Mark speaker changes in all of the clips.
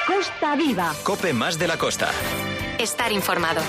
Speaker 1: Costa Viva.
Speaker 2: COPE más de la costa.
Speaker 3: Estar informado.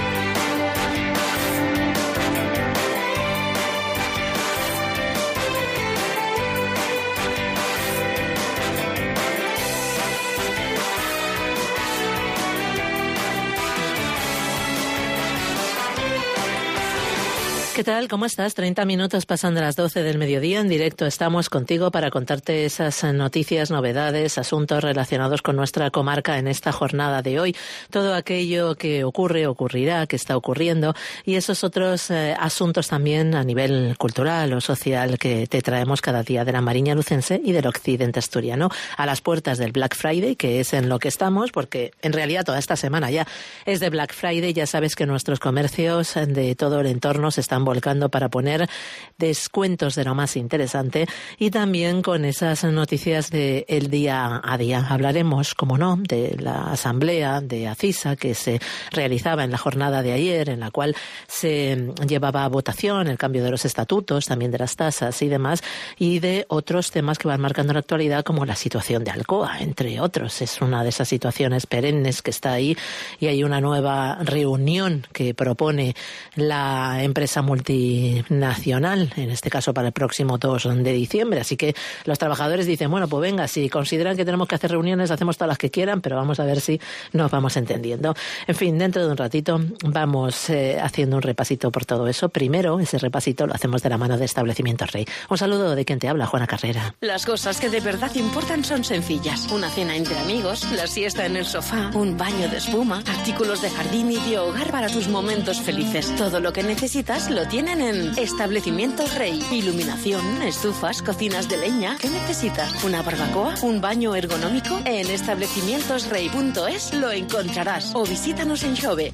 Speaker 4: ¿Qué tal? ¿Cómo estás? 30 minutos pasan de las 12 del mediodía. En directo estamos contigo para contarte esas noticias, novedades, asuntos relacionados con nuestra comarca en esta jornada de hoy. Todo aquello que ocurre, ocurrirá, que está ocurriendo y esos otros asuntos también a nivel cultural o social que te traemos cada día de la Mariña Lucense y del occidente asturiano. A las puertas del Black Friday, que es en lo que estamos, porque en realidad toda esta semana ya es de Black Friday. Ya sabes que nuestros comercios de todo el entorno se están volcando para poner descuentos de lo más interesante y también con esas noticias de el día a día. Hablaremos, como no, de la asamblea de ACISA que se realizaba en la jornada de ayer, en la cual se llevaba a votación el cambio de los estatutos, también de las tasas y demás, y de otros temas que van marcando la actualidad, como la situación de Alcoa, entre otros. Es una de esas situaciones perennes que está ahí y hay una nueva reunión que propone la empresa multinacional, en este caso para el próximo 2 de diciembre. Así que los trabajadores dicen, bueno, pues venga, si consideran que tenemos que hacer reuniones, hacemos todas las que quieran, pero vamos a ver si nos vamos entendiendo. En fin, dentro de un ratito vamos haciendo un repasito por todo eso. Primero, ese repasito lo hacemos de la mano de Establecimientos Rey. Un saludo de quien te habla, Juana Carrera.
Speaker 5: Las cosas que de verdad importan son sencillas. Una cena entre amigos, la siesta en el sofá, un baño de espuma, artículos de jardín y de hogar para tus momentos felices. Todo lo que necesitas lo tienen en Establecimientos Rey. Iluminación, estufas, cocinas de leña. ¿Qué necesitas? ¿Una barbacoa? ¿Un baño ergonómico? En establecimientosrey.es lo encontrarás. O visítanos en Xove.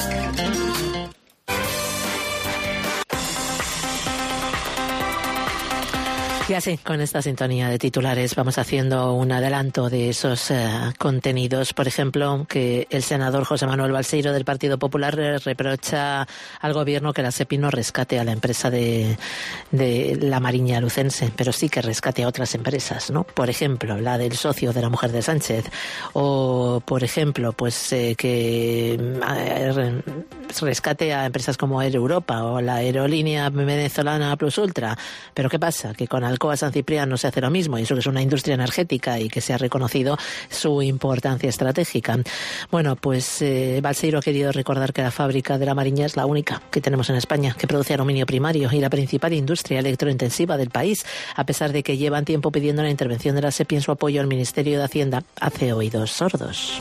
Speaker 4: Y así, con esta sintonía de titulares, vamos haciendo un adelanto de esos contenidos. Por ejemplo, que el senador José Manuel Balseiro del Partido Popular reprocha al gobierno que la SEPI no rescate a la empresa de la Mariña Lucense, pero sí que rescate a otras empresas, ¿no? Por ejemplo, la del socio de la mujer de Sánchez. O, por ejemplo, pues que rescate a empresas como Air Europa o la aerolínea venezolana Plus Ultra. Pero ¿qué pasa? Que con Alcoa San Ciprián se hace lo mismo, y eso que es una industria energética y que se ha reconocido su importancia estratégica. Bueno, pues Balseiro ha querido recordar que la fábrica de la Mariña es la única que tenemos en España que produce aluminio primario y la principal industria electrointensiva del país, a pesar de que llevan tiempo pidiendo la intervención de la SEPI en su apoyo al Ministerio de Hacienda. Hace oídos sordos.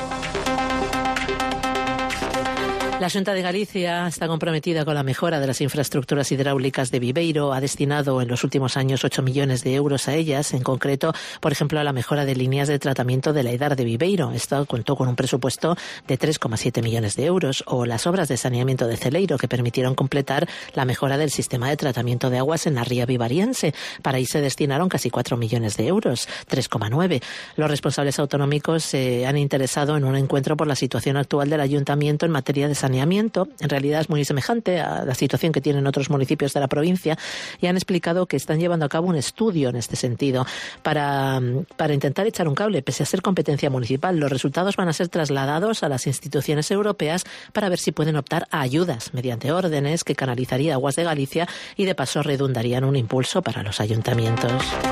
Speaker 4: La Xunta de Galicia está comprometida con la mejora de las infraestructuras hidráulicas de Viveiro. Ha destinado en los últimos años 8 millones de euros a ellas, en concreto, por ejemplo, a la mejora de líneas de tratamiento de la Edar de Viveiro. Esto contó con un presupuesto de 3,7 millones de euros. O las obras de saneamiento de Celeiro, que permitieron completar la mejora del sistema de tratamiento de aguas en la ría vivariense. Para ahí se destinaron casi 4 millones de euros, 3,9. Los responsables autonómicos se han interesado en un encuentro por la situación actual del ayuntamiento en materia de saneamiento. En realidad es muy semejante a la situación que tienen otros municipios de la provincia, y han explicado que están llevando a cabo un estudio en este sentido para intentar echar un cable, pese a ser competencia municipal. Los resultados van a ser trasladados a las instituciones europeas para ver si pueden optar a ayudas mediante órdenes que canalizaría Aguas de Galicia y de paso redundarían un impulso para los ayuntamientos.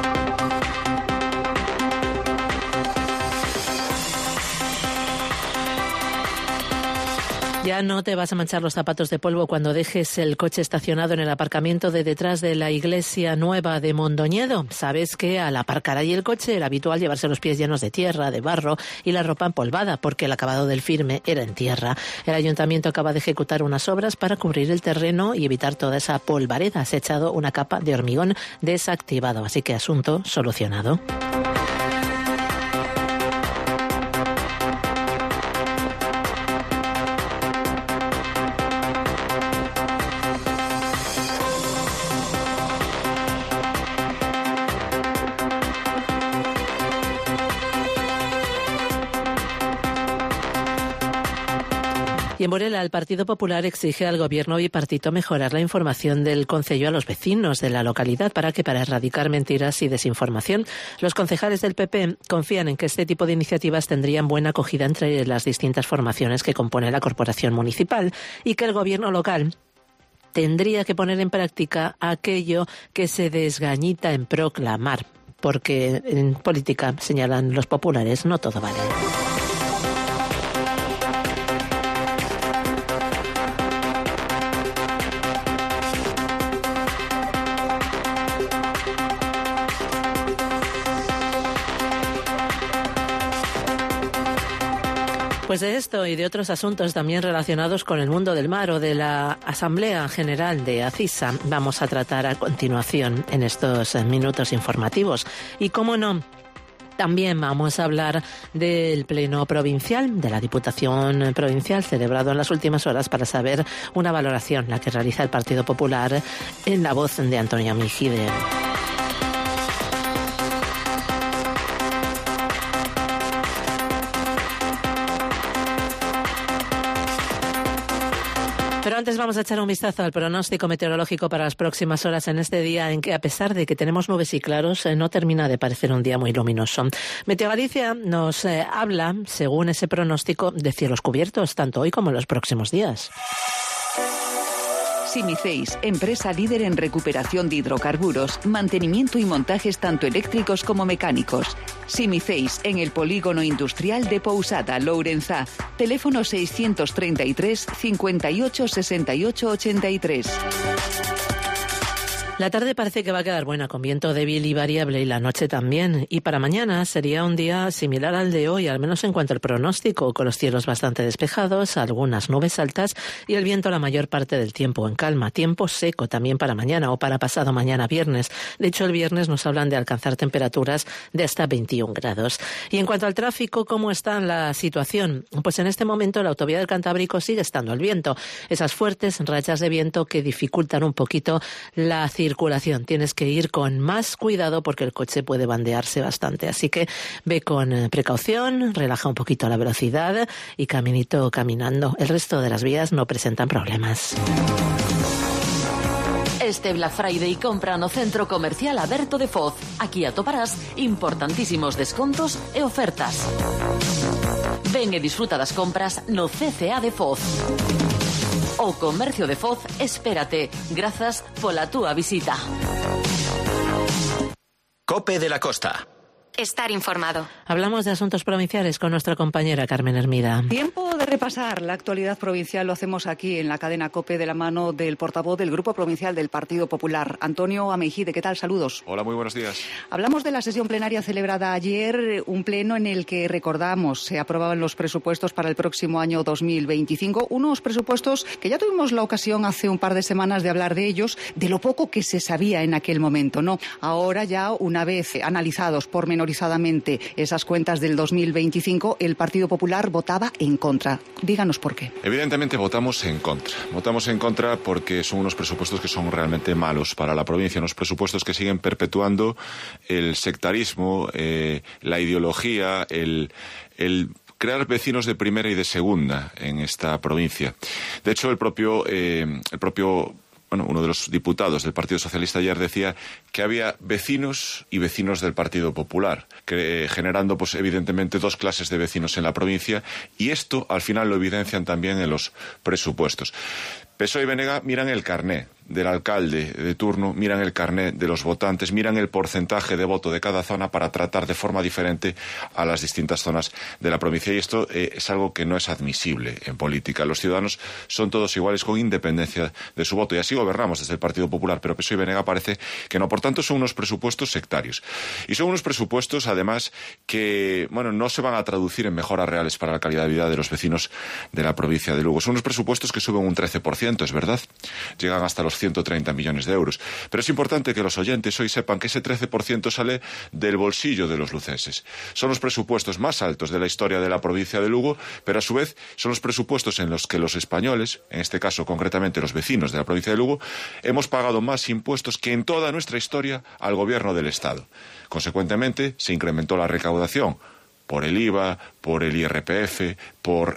Speaker 4: Ya no te vas a manchar los zapatos de polvo cuando dejes el coche estacionado en el aparcamiento de detrás de la iglesia nueva de Mondoñedo. Sabes que al aparcar allí el coche era habitual llevarse los pies llenos de tierra, de barro y la ropa empolvada, porque el acabado del firme era en tierra. El ayuntamiento acaba de ejecutar unas obras para cubrir el terreno y evitar toda esa polvareda. Se ha echado una capa de hormigón desactivado, así que asunto solucionado. Y Y en Burela, el Partido Popular exige al gobierno bipartito mejorar la información del concello a los vecinos de la localidad para erradicar mentiras y desinformación. Los concejales del PP confían en que este tipo de iniciativas tendrían buena acogida entre las distintas formaciones que compone la corporación municipal y que el gobierno local tendría que poner en práctica aquello que se desgañita en proclamar, porque en política, señalan los populares, no todo vale. Pues de esto y de otros asuntos también relacionados con el mundo del mar o de la Asamblea General de ACISA vamos a tratar a continuación en estos minutos informativos. Y cómo no, también vamos a hablar del Pleno Provincial, de la Diputación Provincial, celebrado en las últimas horas para saber una valoración, la que realiza el Partido Popular, en la voz de Antonia Mingide. Pero antes vamos a echar un vistazo al pronóstico meteorológico para las próximas horas en este día en que, a pesar de que tenemos nubes y claros, no termina de parecer un día muy luminoso. Meteogalicia nos habla, según ese pronóstico, de cielos cubiertos, tanto hoy como en los próximos días.
Speaker 1: Simiceis, empresa líder en recuperación de hidrocarburos, mantenimiento y montajes tanto eléctricos como mecánicos. Simiceis, en el polígono industrial de Pousada, Lourenzá. Teléfono 633 58 68 83.
Speaker 4: La tarde parece que va a quedar buena, con viento débil y variable, y la noche también. Y para mañana sería un día similar al de hoy, al menos en cuanto al pronóstico, con los cielos bastante despejados, algunas nubes altas y el viento la mayor parte del tiempo en calma. Tiempo seco también para mañana o para pasado mañana viernes. De hecho, el viernes nos hablan de alcanzar temperaturas de hasta 21 grados. Y en cuanto al tráfico, ¿cómo está la situación? Pues en este momento la autovía del Cantábrico sigue estando al viento. Esas fuertes rachas de viento que dificultan un poquito la circulación. Tienes que ir con más cuidado porque el coche puede bandearse bastante. Así que ve con precaución, relaja un poquito la velocidad y caminito caminando. El resto de las vías no presentan problemas.
Speaker 5: Este Black Friday compra no Centro Comercial Aberto de Foz. Aquí atoparás importantísimos descontos e ofertas. Ven e disfruta das compras no CCA de Foz. O Comercio de Foz, espérate. Grazas pola túa visita.
Speaker 2: COPE de la Costa.
Speaker 3: Estar informado.
Speaker 4: Hablamos de asuntos provinciales con nuestra compañera Carmen Hermida.
Speaker 6: Tiempo de repasar la actualidad provincial. Lo hacemos aquí en la cadena COPE de la mano del portavoz del Grupo Provincial del Partido Popular, Antonio Ameijide. ¿Qué tal? Saludos.
Speaker 7: Hola, muy buenos días.
Speaker 6: Hablamos de la sesión plenaria celebrada ayer, un pleno en el que, recordamos, se aprobaban los presupuestos para el próximo año 2025. Unos presupuestos que ya tuvimos la ocasión hace un par de semanas de hablar de ellos, de lo poco que se sabía en aquel momento, ¿no? Ahora ya, una vez analizados pormenorizadamente esas cuentas del 2025, el Partido Popular votaba en contra. Díganos por qué.
Speaker 7: Evidentemente votamos en contra. Votamos en contra porque son unos presupuestos que son realmente malos para la provincia, unos presupuestos que siguen perpetuando el sectarismo, la ideología, el crear vecinos de primera y de segunda en esta provincia. De hecho, uno de los diputados del Partido Socialista ayer decía que había vecinos y vecinos del Partido Popular, generando pues evidentemente dos clases de vecinos en la provincia, y esto al final lo evidencian también en los presupuestos. PSOE y BNG miran el carné del alcalde de turno, miran el carnet de los votantes, miran el porcentaje de voto de cada zona para tratar de forma diferente a las distintas zonas de la provincia. Y esto es algo que no es admisible en política. Los ciudadanos son todos iguales con independencia de su voto. Y así gobernamos desde el Partido Popular, pero PSOE y BNG parece que no. Por tanto, son unos presupuestos sectarios. Y son unos presupuestos, además, que no se van a traducir en mejoras reales para la calidad de vida de los vecinos de la provincia de Lugo. Son unos presupuestos que suben un 13%, es verdad. Llegan hasta los 130 millones de euros. Pero es importante que los oyentes hoy sepan que ese 13% sale del bolsillo de los lucenses. Son los presupuestos más altos de la historia de la provincia de Lugo, pero a su vez son los presupuestos en los que los españoles, en este caso concretamente los vecinos de la provincia de Lugo, hemos pagado más impuestos que en toda nuestra historia al gobierno del Estado. Consecuentemente, se incrementó la recaudación por el IVA, por el IRPF, por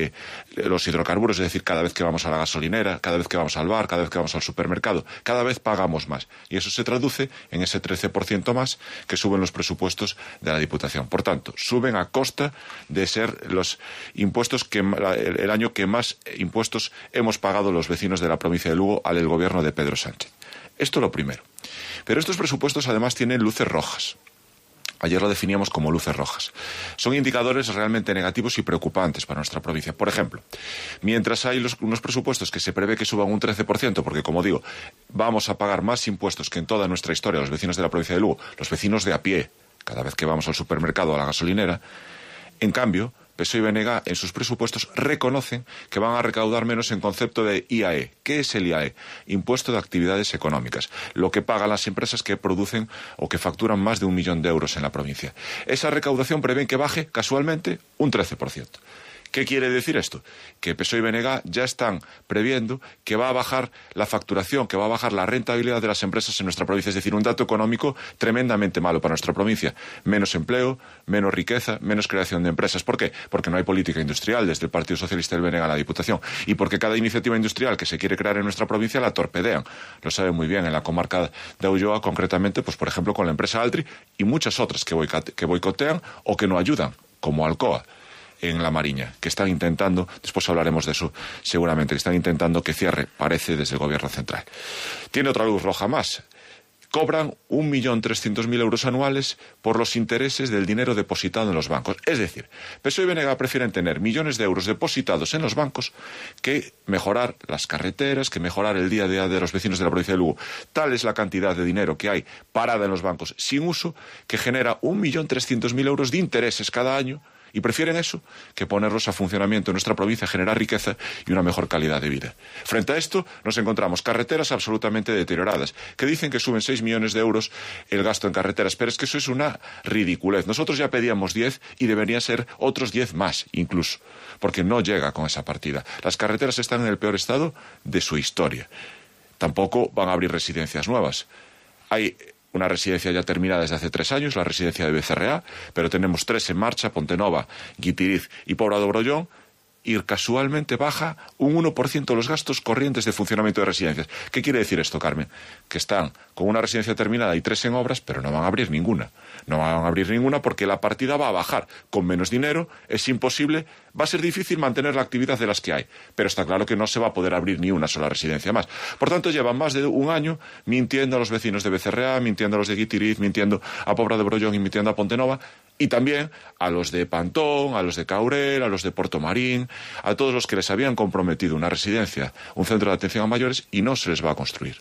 Speaker 7: los hidrocarburos, es decir, cada vez que vamos a la gasolinera, cada vez que vamos al bar, cada vez que vamos al supermercado, cada vez pagamos más. Y eso se traduce en ese 13% más que suben los presupuestos de la Diputación. Por tanto, suben a costa de ser los impuestos que el año que más impuestos hemos pagado los vecinos de la provincia de Lugo al del gobierno de Pedro Sánchez. Esto lo primero. Pero estos presupuestos además tienen luces rojas. Ayer lo definíamos como luces rojas. Son indicadores realmente negativos y preocupantes para nuestra provincia. Por ejemplo, mientras hay unos presupuestos que se prevé que suban un 13%, porque, como digo, vamos a pagar más impuestos que en toda nuestra historia los vecinos de la provincia de Lugo, los vecinos de a pie, cada vez que vamos al supermercado o a la gasolinera, en cambio, PSOE y BNG en sus presupuestos reconocen que van a recaudar menos en concepto de IAE. ¿Qué es el IAE? Impuesto de Actividades Económicas, lo que pagan las empresas que producen o que facturan más de 1 millón de euros en la provincia. Esa recaudación prevén que baje casualmente un 13%. ¿Qué quiere decir esto? Que PSOE y BNG ya están previendo que va a bajar la facturación, que va a bajar la rentabilidad de las empresas en nuestra provincia. Es decir, un dato económico tremendamente malo para nuestra provincia. Menos empleo, menos riqueza, menos creación de empresas. ¿Por qué? Porque no hay política industrial desde el Partido Socialista y el BNG a la Diputación. Y porque cada iniciativa industrial que se quiere crear en nuestra provincia la torpedean. Lo saben muy bien en la comarca de Ulloa, concretamente, pues por ejemplo con la empresa Altri y muchas otras que boicotean o que no ayudan, como Alcoa en La Mariña, que están intentando, después hablaremos de eso seguramente, que están intentando que cierre, parece, desde el gobierno central. Tiene otra luz roja más. Cobran 1.300.000 euros anuales por los intereses del dinero depositado en los bancos. Es decir, PSOE y BNG prefieren tener millones de euros depositados en los bancos que mejorar las carreteras, que mejorar el día a día de los vecinos de la provincia de Lugo. Tal es la cantidad de dinero que hay parada en los bancos sin uso que genera 1.300.000 euros de intereses cada año. Y prefieren eso que ponerlos a funcionamiento en nuestra provincia, generar riqueza y una mejor calidad de vida. Frente a esto nos encontramos carreteras absolutamente deterioradas, que dicen que suben 6 millones de euros el gasto en carreteras, pero es que eso es una ridiculez. Nosotros ya pedíamos 10 y deberían ser otros 10 más incluso, porque no llega con esa partida. Las carreteras están en el peor estado de su historia. Tampoco van a abrir residencias nuevas. Hay una residencia ya terminada desde hace 3 años, la residencia de Becerreá, pero tenemos 3 en marcha, Pontenova, Guitiriz y Pobra de Brollón, y casualmente baja un 1% los gastos corrientes de funcionamiento de residencias. ¿Qué quiere decir esto, Carmen? Que están con una residencia terminada y 3 en obras, pero no van a abrir ninguna. No van a abrir ninguna porque la partida va a bajar. Con menos dinero es imposible, va a ser difícil mantener la actividad de las que hay. Pero está claro que no se va a poder abrir ni una sola residencia más. Por tanto, llevan más de un año mintiendo a los vecinos de Becerreá, mintiendo a los de Guitiriz, mintiendo a Pobra de Brollón y mintiendo a Pontenova, y también a los de Pantón, a los de Caurel, a los de Portomarín, a todos los que les habían comprometido una residencia, un centro de atención a mayores, y no se les va a construir.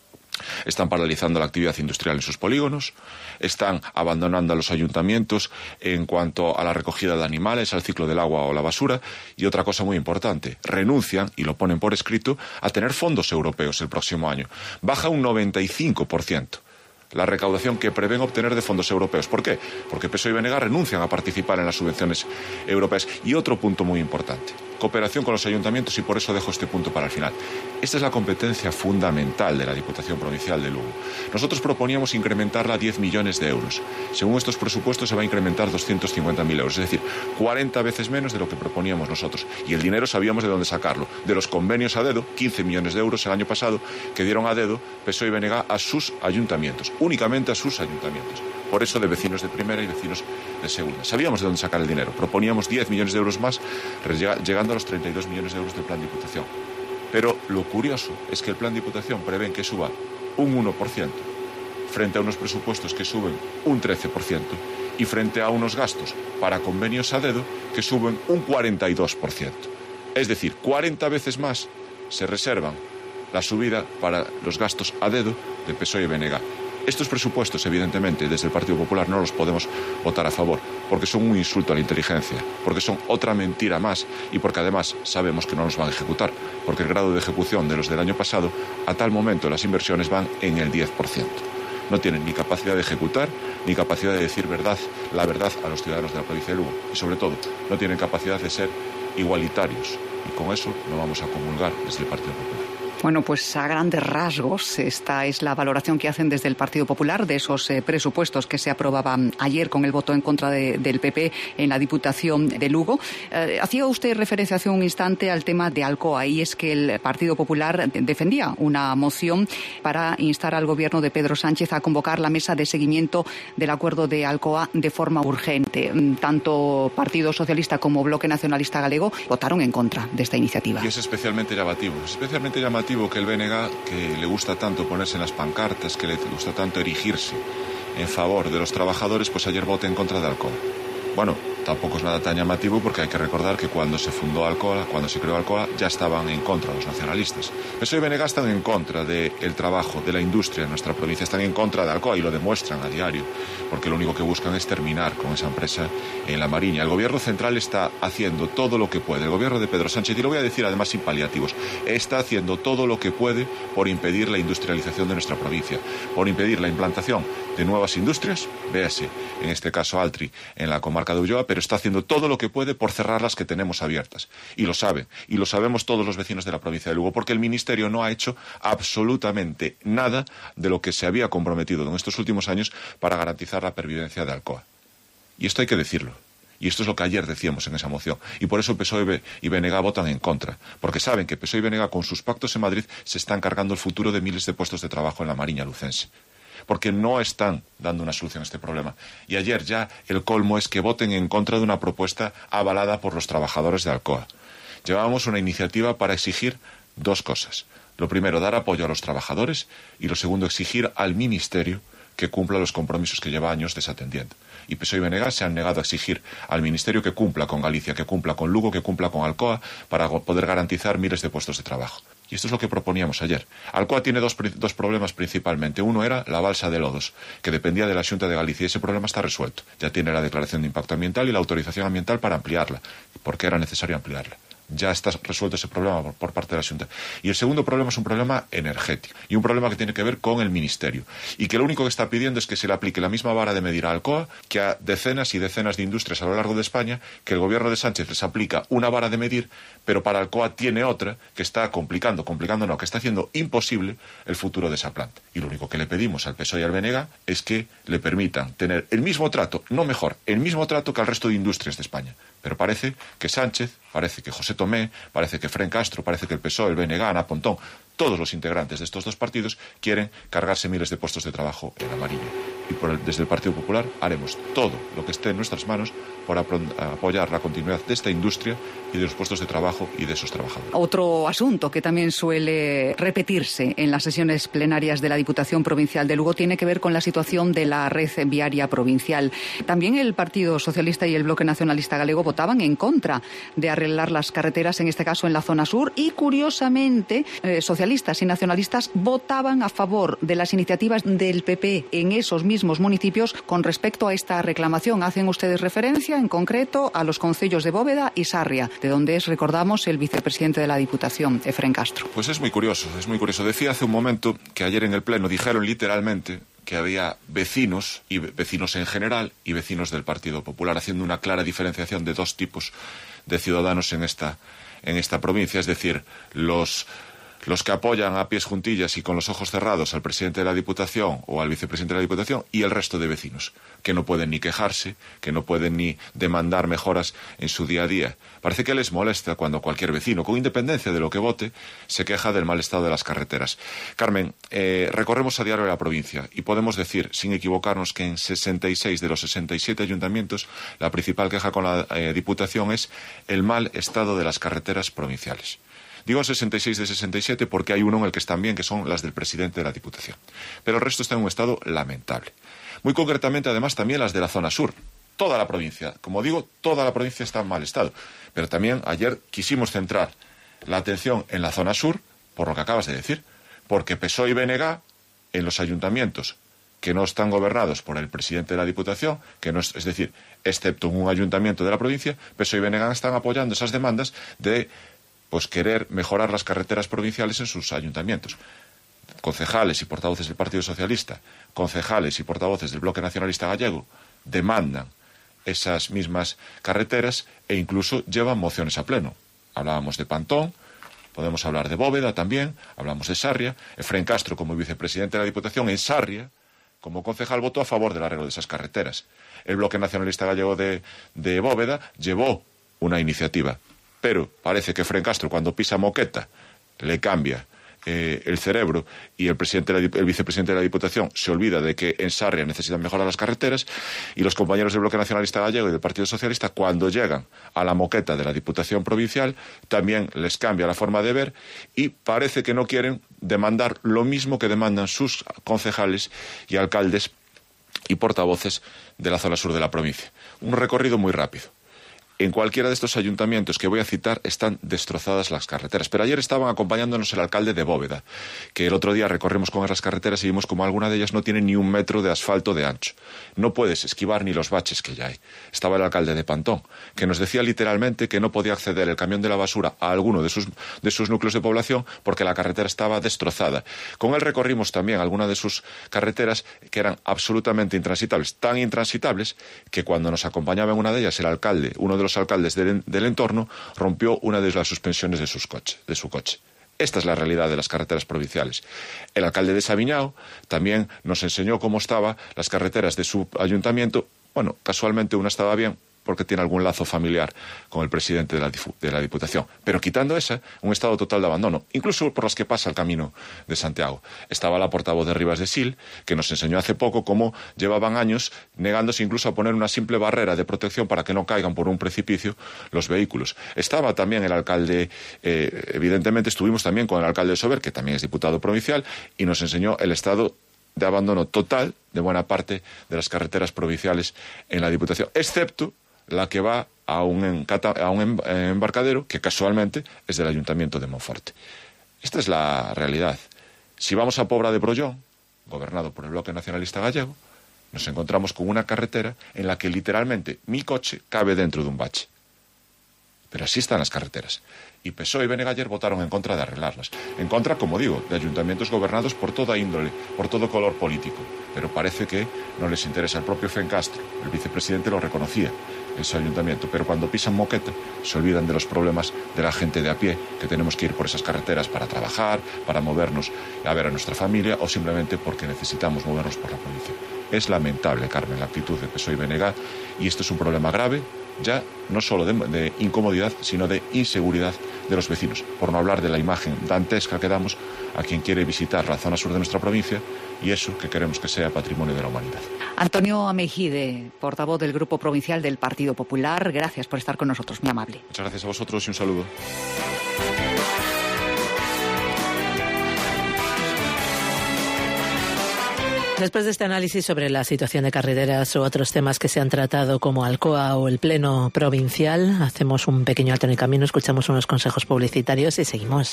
Speaker 7: Están paralizando la actividad industrial en sus polígonos, están abandonando a los ayuntamientos en cuanto a la recogida de animales, al ciclo del agua o la basura, y otra cosa muy importante, renuncian, y lo ponen por escrito, a tener fondos europeos el próximo año. Baja un 95% la recaudación que prevén obtener de fondos europeos. ¿Por qué? Porque PSOE y BNG renuncian a participar en las subvenciones europeas. Y otro punto muy importante, cooperación con los ayuntamientos, y por eso dejo este punto para el final. Esta es la competencia fundamental de la Diputación Provincial de Lugo. Nosotros proponíamos incrementarla a 10 millones de euros. Según estos presupuestos se va a incrementar 250.000 euros, es decir, 40 veces menos de lo que proponíamos nosotros. Y el dinero sabíamos de dónde sacarlo. De los convenios a dedo, 15 millones de euros el año pasado, que dieron a dedo PSOE y BNG a sus ayuntamientos, únicamente a sus ayuntamientos. Por eso de vecinos de primera y vecinos de segunda. Sabíamos de dónde sacar el dinero. Proponíamos 10 millones de euros más, llegando a los 32 millones de euros del Plan Diputación. Pero lo curioso es que el Plan Diputación prevé que suba un 1%, frente a unos presupuestos que suben un 13%, y frente a unos gastos para convenios a dedo que suben un 42%. Es decir, 40 veces más se reservan la subida para los gastos a dedo de PSOE y BNG. Estos presupuestos, evidentemente, desde el Partido Popular no los podemos votar a favor, porque son un insulto a la inteligencia, porque son otra mentira más y porque además sabemos que no los van a ejecutar, porque el grado de ejecución de los del año pasado, a tal momento las inversiones van en el 10%. No tienen ni capacidad de ejecutar, ni capacidad de decir la verdad a los ciudadanos de la provincia de Lugo, y sobre todo, no tienen capacidad de ser igualitarios, y con eso no vamos a comulgar desde el Partido Popular.
Speaker 6: Bueno, pues a grandes rasgos esta es la valoración que hacen desde el Partido Popular de esos presupuestos que se aprobaban ayer con el voto en contra del PP en la Diputación de Lugo. Hacía usted referencia hace un instante al tema de Alcoa, y es que el Partido Popular defendía una moción para instar al Gobierno de Pedro Sánchez a convocar la mesa de seguimiento del acuerdo de Alcoa de forma urgente. Tanto Partido Socialista como Bloque Nacionalista Galego votaron en contra de esta iniciativa.
Speaker 7: Y es especialmente llamativo que el BNG, que le gusta tanto ponerse en las pancartas, que le gusta tanto erigirse en favor de los trabajadores, pues ayer vote en contra de Alcoa. Bueno, tampoco es nada tan llamativo porque hay que recordar que cuando se fundó Alcoa, cuando se creó Alcoa, ya estaban en contra los nacionalistas. PSOE y BNG están en contra del trabajo, de la industria en nuestra provincia, están en contra de Alcoa y lo demuestran a diario, porque lo único que buscan es terminar con esa empresa en La Mariña. El gobierno central está haciendo todo lo que puede, el gobierno de Pedro Sánchez, y lo voy a decir además sin paliativos, está haciendo todo lo que puede por impedir la industrialización de nuestra provincia, por impedir la implantación de nuevas industrias, véase, en este caso Altri, en la comarca de Ulloa, pero está haciendo todo lo que puede por cerrar las que tenemos abiertas. Y lo sabe, y lo sabemos todos los vecinos de la provincia de Lugo, porque el Ministerio no ha hecho absolutamente nada de lo que se había comprometido en estos últimos años para garantizar la pervivencia de Alcoa. Y esto hay que decirlo. Y esto es lo que ayer decíamos en esa moción. Y por eso PSOE y BNG votan en contra. Porque saben que PSOE y BNG, con sus pactos en Madrid, se están cargando el futuro de miles de puestos de trabajo en la Mariña lucense. Porque no están dando una solución a este problema. Y ayer ya el colmo es que voten en contra de una propuesta avalada por los trabajadores de Alcoa. Llevábamos una iniciativa para exigir dos cosas. Lo primero, dar apoyo a los trabajadores, y lo segundo, exigir al Ministerio que cumpla los compromisos que lleva años desatendiendo. Y PSOE y BNG se han negado a exigir al Ministerio que cumpla con Galicia, que cumpla con Lugo, que cumpla con Alcoa, para poder garantizar miles de puestos de trabajo. Y esto es lo que proponíamos ayer. Alcoa tiene dos problemas principalmente. Uno era la balsa de Lodos, que dependía de la Xunta de Galicia, y ese problema está resuelto. Ya tiene la declaración de impacto ambiental y la autorización ambiental para ampliarla, porque era necesario ampliarla. Ya está resuelto ese problema por parte de la Xunta. Y el segundo problema es un problema energético, y un problema que tiene que ver con el Ministerio, y que lo único que está pidiendo es que se le aplique la misma vara de medir a Alcoa que a decenas y decenas de industrias a lo largo de España, que el gobierno de Sánchez les aplica una vara de medir, pero para Alcoa tiene otra que está que está haciendo imposible el futuro de esa planta. Y lo único que le pedimos al PSOE y al BNG es que le permitan tener el mismo trato, no mejor, el mismo trato que al resto de industrias de España. Pero parece que Sánchez, parece que José Tomé, parece que Fren Castro, parece que el PSOE, el BNG, Ana Pontón, todos los integrantes de estos dos partidos quieren cargarse miles de puestos de trabajo en La Mariña. Y desde el Partido Popular haremos todo lo que esté en nuestras manos por apoyar la continuidad de esta industria y de los puestos de trabajo y de esos trabajadores.
Speaker 6: Otro asunto que también suele repetirse en las sesiones plenarias de la Diputación Provincial de Lugo tiene que ver con la situación de la red viaria provincial. También el Partido Socialista y el Bloque Nacionalista Galego votaban en contra de arreglar las carreteras, en este caso en la zona sur, y curiosamente socialistas y nacionalistas votaban a favor de las iniciativas del PP en esos mismos municipios con respecto a esta reclamación. Hacen ustedes referencia en concreto a los concellos de Bóveda y Sarria, de donde es, recordamos, el vicepresidente de la Diputación, Efrén Castro.
Speaker 7: Pues es muy curioso, es muy curioso. Decía hace un momento que ayer en el Pleno dijeron literalmente que había vecinos, y vecinos en general, y vecinos del Partido Popular, haciendo una clara diferenciación de dos tipos de ciudadanos en esta provincia, es decir, los que apoyan a pies juntillas y con los ojos cerrados al presidente de la Diputación o al vicepresidente de la Diputación, y el resto de vecinos, que no pueden ni quejarse, que no pueden ni demandar mejoras en su día a día. Parece que les molesta cuando cualquier vecino, con independencia de lo que vote, se queja del mal estado de las carreteras. Carmen, recorremos a diario la provincia y podemos decir, sin equivocarnos, que en 66 de los 67 ayuntamientos la principal queja con la Diputación es el mal estado de las carreteras provinciales. Digo 66 de 67 porque hay uno en el que están bien, que son las del presidente de la Diputación. Pero el resto está en un estado lamentable. Muy concretamente, además, también las de la zona sur. Toda la provincia, como digo, toda la provincia está en mal estado. Pero también ayer quisimos centrar la atención en la zona sur, por lo que acabas de decir, porque PSOE y BNG, en los ayuntamientos que no están gobernados por el presidente de la Diputación, que no es decir, excepto en un ayuntamiento de la provincia, PSOE y BNG están apoyando esas demandas de querer mejorar las carreteras provinciales en sus ayuntamientos. Concejales y portavoces del Partido Socialista, concejales y portavoces del Bloque Nacionalista Gallego demandan esas mismas carreteras e incluso llevan mociones a pleno. Hablábamos de Pantón, Podemos hablar de Bóveda también, hablamos de Sarria. Efrén Castro, como vicepresidente de la Diputación, en Sarria, como concejal, votó a favor del arreglo de esas carreteras. El Bloque Nacionalista Gallego de Bóveda llevó una iniciativa, pero parece que Efrén Castro, cuando pisa moqueta, le cambia el cerebro, y el vicepresidente de la Diputación se olvida de que en Sarria necesitan mejorar las carreteras, y los compañeros del Bloque Nacionalista Gallego y del Partido Socialista, cuando llegan a la moqueta de la Diputación Provincial, también les cambia la forma de ver, y parece que no quieren demandar lo mismo que demandan sus concejales y alcaldes y portavoces de la zona sur de la provincia. Un recorrido muy rápido. En cualquiera de estos ayuntamientos que voy a citar están destrozadas las carreteras. Pero ayer estaban acompañándonos el alcalde de Bóveda, que el otro día recorrimos con las carreteras y vimos como alguna de ellas no tiene ni 1 metro de asfalto de ancho. No puedes esquivar ni los baches que ya hay. Estaba el alcalde de Pantón, que nos decía literalmente que no podía acceder el camión de la basura a alguno de sus núcleos de población porque la carretera estaba destrozada. Con él recorrimos también algunas de sus carreteras que eran absolutamente intransitables. Tan intransitables que cuando nos acompañaba en una de ellas el alcalde, uno de los alcaldes del entorno, rompió una de las suspensiones de su coche. Esta es la realidad de las carreteras provinciales. El alcalde de Sabiñao también nos enseñó cómo estaban las carreteras de su ayuntamiento. Bueno, casualmente una estaba bien porque tiene algún lazo familiar con el presidente de la Diputación. Pero quitando esa, un estado total de abandono, incluso por las que pasa el Camino de Santiago. Estaba la portavoz de Rivas de Sil, que nos enseñó hace poco cómo llevaban años negándose incluso a poner una simple barrera de protección para que no caigan por un precipicio los vehículos. Estaba también el alcalde, evidentemente estuvimos también con el alcalde de Sober, que también es diputado provincial, y nos enseñó el estado de abandono total de buena parte de las carreteras provinciales en la Diputación, excepto la que va a un embarcadero que casualmente es del Ayuntamiento de Monforte. Esta es la realidad. Si vamos a Pobra de Brollón, gobernado por el Bloque Nacionalista Gallego, nos encontramos con una carretera en la que literalmente mi coche cabe dentro de un bache. Pero así están las carreteras. Y PSOE y Benegaller votaron en contra de arreglarlas. En contra, como digo, de ayuntamientos gobernados por toda índole, por todo color político. Pero parece que no les interesa. El propio Efrén Castro, el vicepresidente, lo reconocía, ese ayuntamiento. Pero cuando pisan moqueta, se olvidan de los problemas de la gente de a pie, que tenemos que ir por esas carreteras para trabajar, para movernos a ver a nuestra familia, o simplemente porque necesitamos movernos por la provincia. Es lamentable, Carmen, la actitud de PSOE y Benegat, y esto es un problema grave, ya no solo de incomodidad, sino de inseguridad de los vecinos, por no hablar de la imagen dantesca que damos a quien quiere visitar la zona sur de nuestra provincia, y eso que queremos que sea patrimonio de la humanidad.
Speaker 6: Antonio Amejide, portavoz del Grupo Provincial del Partido Popular, gracias por estar con nosotros, muy amable.
Speaker 7: Muchas gracias a vosotros y un saludo.
Speaker 4: Después de este análisis sobre la situación de carreteras u otros temas que se han tratado como Alcoa o el Pleno Provincial, hacemos un pequeño alto en el camino, escuchamos unos consejos publicitarios y seguimos.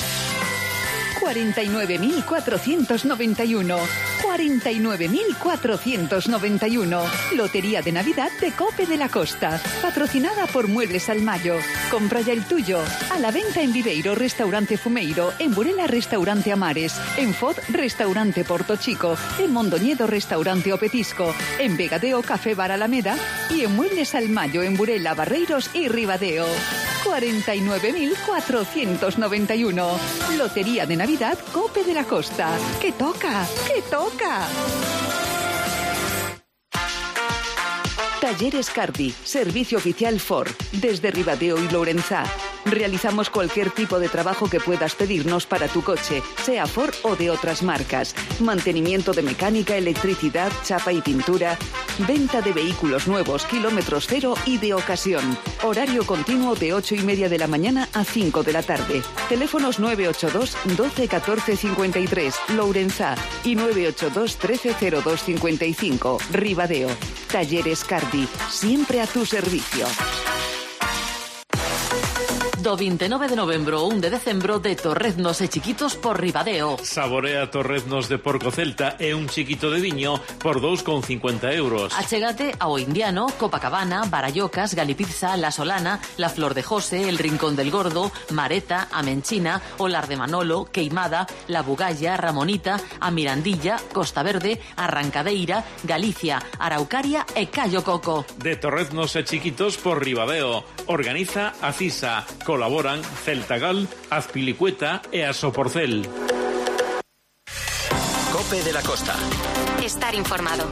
Speaker 1: 49.491. 49.491. Lotería de Navidad de Cope de la Costa. Patrocinada por Muebles al Mayo. Compra ya el tuyo. A la venta en Viveiro, Restaurante Fumeiro. En Burela, Restaurante Amares. En Fod, Restaurante Porto Chico. En Mondoñedo, Restaurante Opetisco. En Vegadeo, Café Bar Alameda. Y en Muebles al Mayo, en Burela, Barreiros y Ribadeo. 49.491. Lotería de Navidad Cope de la Costa. ¡Que toca! ¡Que toca! Talleres Cardi, servicio oficial Ford, desde Ribadeo y Lourenzá. Realizamos cualquier tipo de trabajo que puedas pedirnos para tu coche, sea Ford o de otras marcas. Mantenimiento de mecánica, electricidad, chapa y pintura. Venta de vehículos nuevos, kilómetros cero y de ocasión. Horario continuo de 8:30 de la mañana a 5 de la tarde. Teléfonos 982 12 14 53, Lourenzá, y 982 13 02 55, Ribadeo. Talleres Cardi, siempre a tu servicio.
Speaker 8: Do 29 de novembro ou 1 de decembro de torreznos e chiquitos por Ribadeo.
Speaker 9: Saborea torreznos de porco celta e un chiquito de viño por 2,50 euros.
Speaker 8: Achégate ao Indiano, Copacabana, Barallocas, Galipizza, La Solana, La Flor de José, El Rincón del Gordo, Mareta, a Menchina, Olar de Manolo, Queimada, La Bugalla, Ramonita, a Mirandilla, Costa Verde, Arrancadeira, Galicia, Araucaria e Cayo Coco.
Speaker 9: De torreznos e chiquitos por Ribadeo. Organiza a CISA. Colaboran Celtagal, Azpilicueta e Asoporcel.
Speaker 2: COPE de la Costa.
Speaker 3: Estar informado.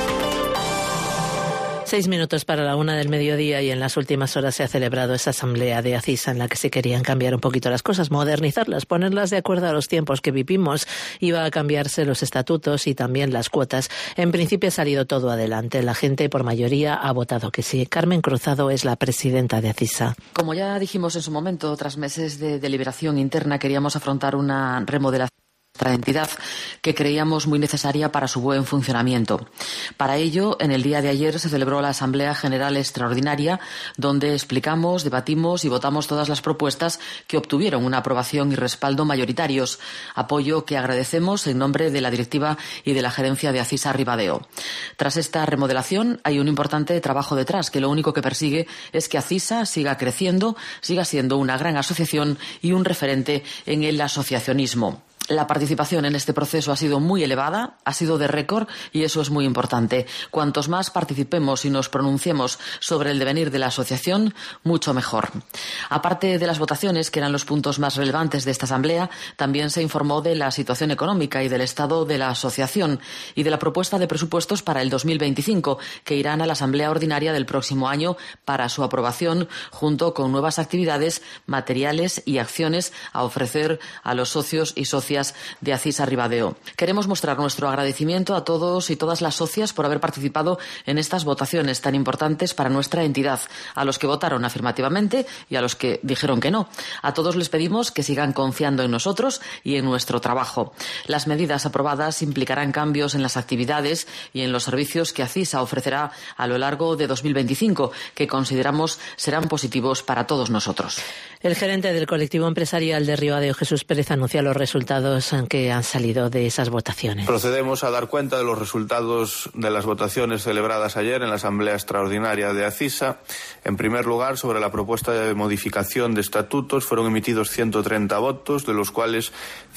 Speaker 4: 6 minutos para la 1 del mediodía y en las últimas horas se ha celebrado esa asamblea de ACISA en la que se querían cambiar un poquito las cosas, modernizarlas, ponerlas de acuerdo a los tiempos que vivimos. Iba a cambiarse los estatutos y también las cuotas. En principio ha salido todo adelante. La gente por mayoría ha votado que sí. Carmen Cruzado es la presidenta de ACISA.
Speaker 8: Como ya dijimos en su momento, tras meses de deliberación interna, queríamos afrontar una remodelación de nuestra entidad que creíamos muy necesaria para su buen funcionamiento. Para ello, en el día de ayer se celebró la Asamblea General Extraordinaria, donde explicamos, debatimos y votamos todas las propuestas que obtuvieron una aprobación y respaldo mayoritarios, apoyo que agradecemos en nombre de la directiva y de la gerencia de ACISA Ribadeo. Tras esta remodelación hay un importante trabajo detrás que lo único que persigue es que ACISA siga creciendo, siga siendo una gran asociación y un referente en el asociacionismo. La participación en este proceso ha sido muy elevada, ha sido de récord y eso es muy importante. Cuantos más participemos y nos pronunciemos sobre el devenir de la asociación, mucho mejor. Aparte de las votaciones, que eran los puntos más relevantes de esta asamblea, también se informó de la situación económica y del estado de la asociación y de la propuesta de presupuestos para el 2025, que irán a la asamblea ordinaria del próximo año para su aprobación, junto con nuevas actividades, materiales y acciones a ofrecer a los socios y socias de ACISA Ribadeo. Queremos mostrar nuestro agradecimiento a todos y todas las socias por haber participado en estas votaciones tan importantes para nuestra entidad, a los que votaron afirmativamente y a los que dijeron que no. A todos les pedimos que sigan confiando en nosotros y en nuestro trabajo. Las medidas aprobadas implicarán cambios en las actividades y en los servicios que ACISA ofrecerá a lo largo de 2025, que consideramos serán positivos para todos nosotros.
Speaker 4: El gerente del colectivo empresarial de Ribadeo, Jesús Pérez, anuncia los resultados que han salido de esas votaciones.
Speaker 10: Procedemos a dar cuenta de los resultados de las votaciones celebradas ayer en la Asamblea Extraordinaria de ACISA. En primer lugar, sobre la propuesta de modificación de estatutos, fueron emitidos 130 votos, de los cuales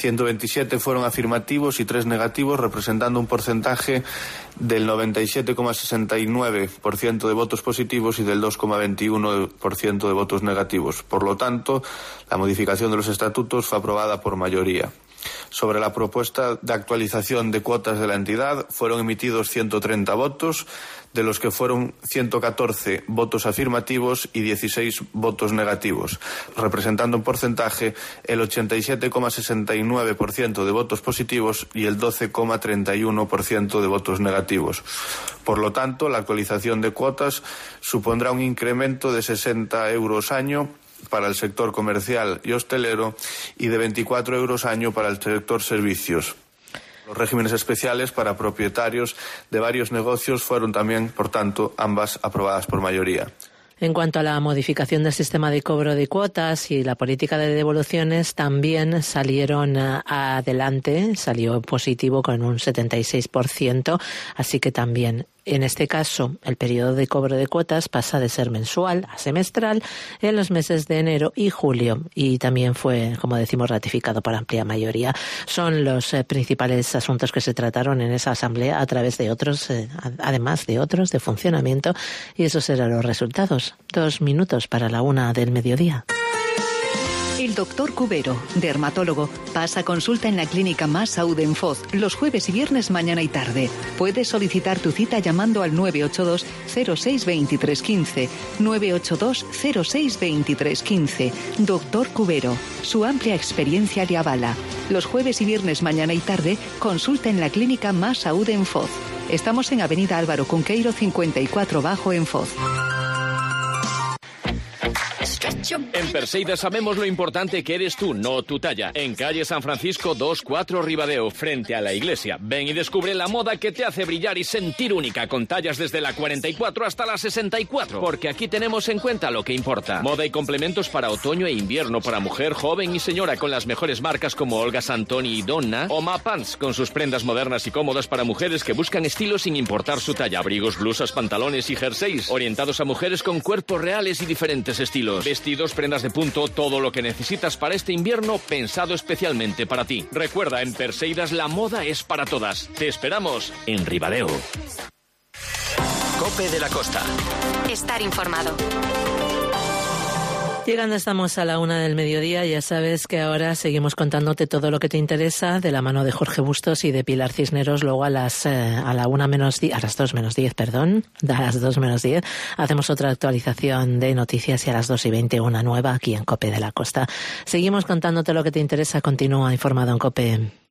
Speaker 10: 127 fueron afirmativos y 3 negativos, representando un porcentaje del 97,69% de votos positivos y del 2,21% de votos negativos. Por lo tanto, la modificación de los estatutos fue aprobada por mayoría. Sobre la propuesta de actualización de cuotas de la entidad, fueron emitidos 130 votos, de los que fueron 114 votos afirmativos y 16 votos negativos, representando en porcentaje el 87,69% de votos positivos y el 12,31% de votos negativos. Por lo tanto, la actualización de cuotas supondrá un incremento de 60 euros año para el sector comercial y hostelero y de 24 euros año para el sector servicios. Los regímenes especiales para propietarios de varios negocios fueron también, por tanto, ambas aprobadas por mayoría.
Speaker 4: En cuanto a la modificación del sistema de cobro de cuotas y la política de devoluciones, también salieron adelante, salió positivo con un 76%, así que también en este caso el periodo de cobro de cuotas pasa de ser mensual a semestral en los meses de enero y julio y también fue, como decimos, ratificado por amplia mayoría. Son los principales asuntos que se trataron en esa asamblea a través de otros, además de otros, de funcionamiento, y esos eran los resultados. 2 minutos para la 1 del mediodía.
Speaker 1: El doctor Cubero, dermatólogo, pasa consulta en la clínica Más Saúd en Foz los jueves y viernes mañana y tarde. Puedes solicitar tu cita llamando al 982 06 23 15, 982 06 23 15. Doctor Cubero, su amplia experiencia le avala. Los jueves y viernes mañana y tarde, consulta en la clínica Más Saúd en Foz. Estamos en Avenida Álvaro Cunqueiro 54 Bajo en Foz.
Speaker 11: En Perseida sabemos lo importante que eres tú, no tu talla. En calle San Francisco 24 Ribadeo, frente a la iglesia. Ven y descubre la moda que te hace brillar y sentir única, con tallas desde la 44 hasta la 64. Porque aquí tenemos en cuenta lo que importa. Moda y complementos para otoño e invierno, para mujer, joven y señora, con las mejores marcas como Olga Santoni y Donna, o Ma Pants, con sus prendas modernas y cómodas para mujeres que buscan estilo sin importar su talla. Abrigos, blusas, pantalones y jerseys, orientados a mujeres con cuerpos reales y diferentes estilos. Vestidos, prendas de punto, todo lo que necesitas para este invierno pensado especialmente para ti. Recuerda, en Perseidas la moda es para todas. Te esperamos en Ribadeo.
Speaker 2: COPE de la Costa.
Speaker 3: Estar informado.
Speaker 4: Llegando estamos a la 1:00 PM, ya sabes que ahora seguimos contándote todo lo que te interesa de la mano de Jorge Bustos y de Pilar Cisneros. Luego a las 2:10 hacemos otra actualización de noticias y a las 2:20 una nueva aquí en COPE de la Costa. Seguimos contándote lo que te interesa. Continúa informado en COPE.